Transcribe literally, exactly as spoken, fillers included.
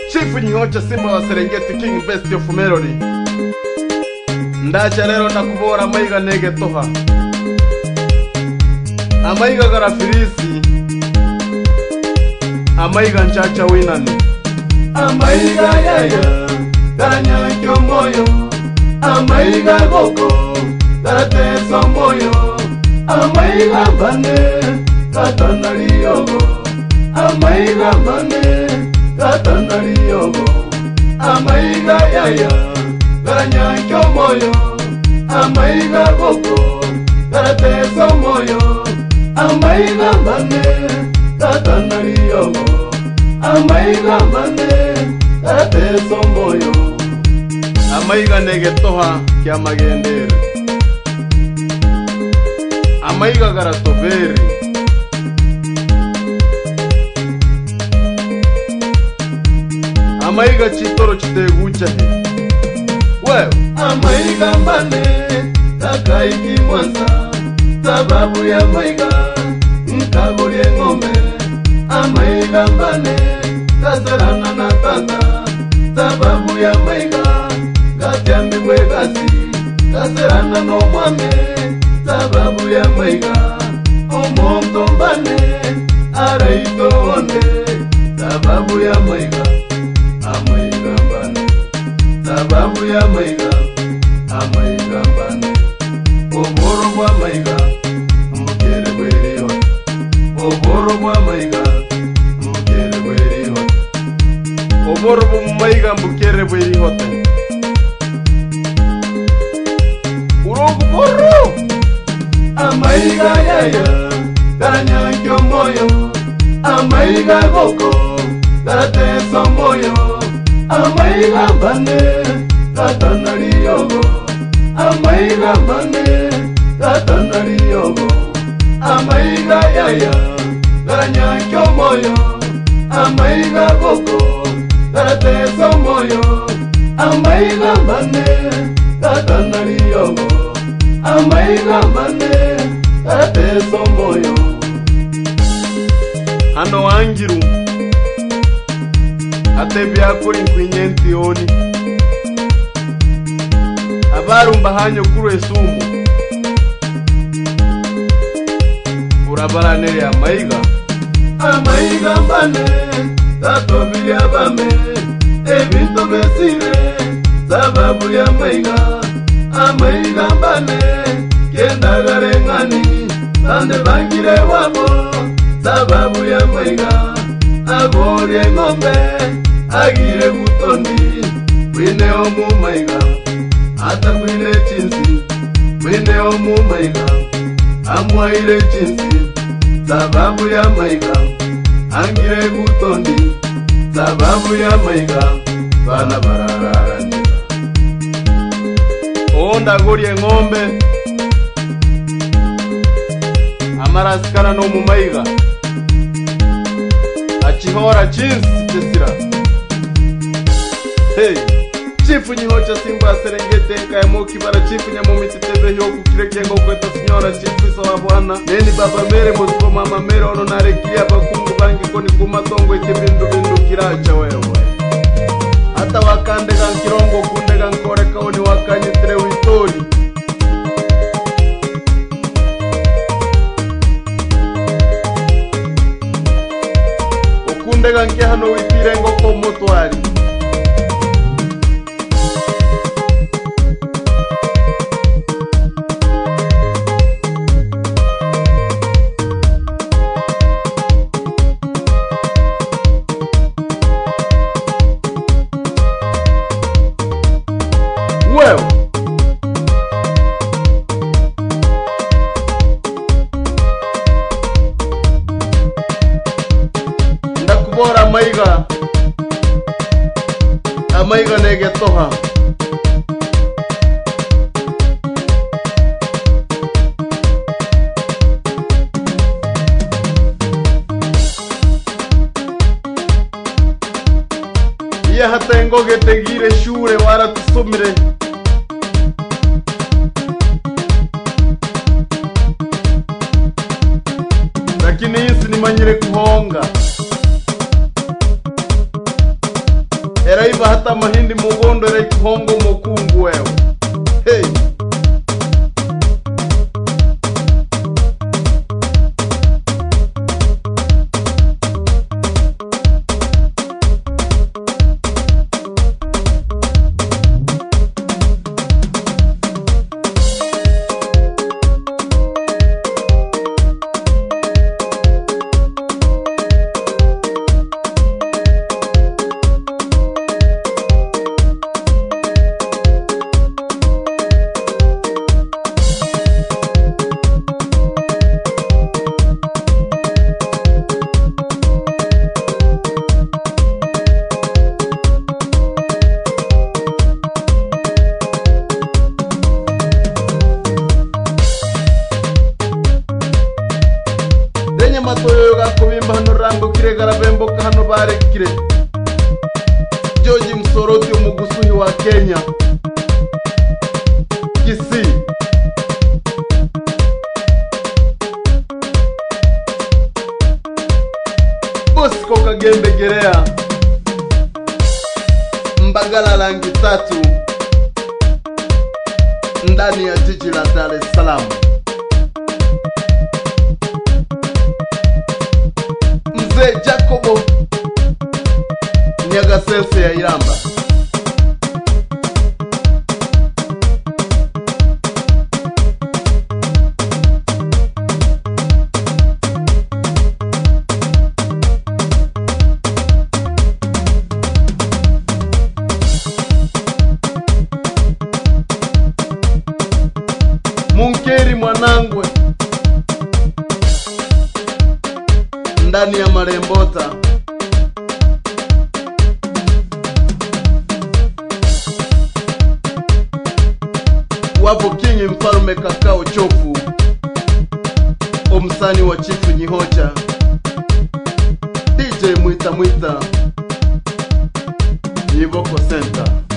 Chief Nyihocha Simba wa Serengeti, King Best of Melody. Ndacha lero ndakubora amaiga nege toha. Amaiga garafirisi. Amaiga nchacha winani. Amaiga yaya, garanya kyomoyo. Amaiga goko, garateso moyo. Amaiga bane, katanari yogo. Amaiga bane, katanari yogo. Amaiga yaya, garanya kyomoyo. Amaiga goko, garateso moyo. Amaiga bane, katanari yogo. Amaiga bane, kateso moyo. Amaiga nege toha kia magendere. Amaiga garatoberi. Amaiga chitoro chiteguchahe. Well, Amaiga bane, takaiki mwanza. Sababu ya maiga, nkagorie ngombe. Amaiga bane, kasarana na tata. Sababu ya maiga, gatiambi mwegasi. Kasarana no mwame. Sababu ya maiga, omonto bane. Araito onde. Sababu ya maiga, amaiga bane. Sababu ya maiga, amaiga bane. Oboro bwa maiga, mukere bweri hot. Oboro bwa maiga, mukere bweri hot. oboro bu maiga mbukere bweri hot. Urogu boro. Amaiga yaya, garanya kyomoyo. Amaiga goko, garateso moyo. Amaiga bane, katanari yogo. Amaiga bane, katanari yogo. Amaiga yaya, garanya kyomoyo. Amaiga goko, garateso moyo. Amaiga bane, katanari yogo. Amaiga bane, kateso moyo. Hano wangiru. Ate byakuri nkwinyenti oni. Abarumba hanyo kuru esumu. Urabaranere amaiga. Amaiga bane, tatobili abame. Ebinto besire, sababu ya maiga. Amaiga bane, kenda garengani. Tande bangire wabo, sababu ya maiga. Agore ngombe, agire gutondi. Wine omu maiga, ata wine chinsi. Wine omu maiga, amwaire chinsi. Sababu ya maiga, angire gutondi. Sababu ya maiga, bana barararanja. Onda gorie ngombe. Amaraskara no mu maiga. Achihora chinsi chesira. Hey, Chief Nyihocha Simba Serengeti nkae moki bara Chief Nyamomiti tebe hyoku kireke ngo kweta sinyora Chief so abwana. Neni baba mere mosiko mama mere ono narekia bakungu bangi koni kumatongo ikibindu bindu kiracha wewe. Hata wakande gankirongo kunde gankore kaoni wakanyitre witori. Okunde ganke hano witire ngo komotwari. Well, ndakubora amaiga. Amaiga nege toha. Iya hatengo getegire shure waratusumire. Lakini hisi ni manyire kuhonga. eraiva hata mahindi mugondo era hongo mokungu wewe. Hey. Matoyo ga kubimba hano rango kire garabemboka hano barekire George Msoroti umugusuhi wa Kenya Kisii Bosco Kagembe Gerea Mbagala rangi tatu ndani ya jiji la Dar es Salaam. Mzee Jacobo Nyagasese ya Iramba. Munkeri Mwanangwe ndani ya Marembota. Wapo King Mfalme Kakao Chofu, omsani wa Chifu Nyihocha, D J Mwita Mwita, Yivoko Center.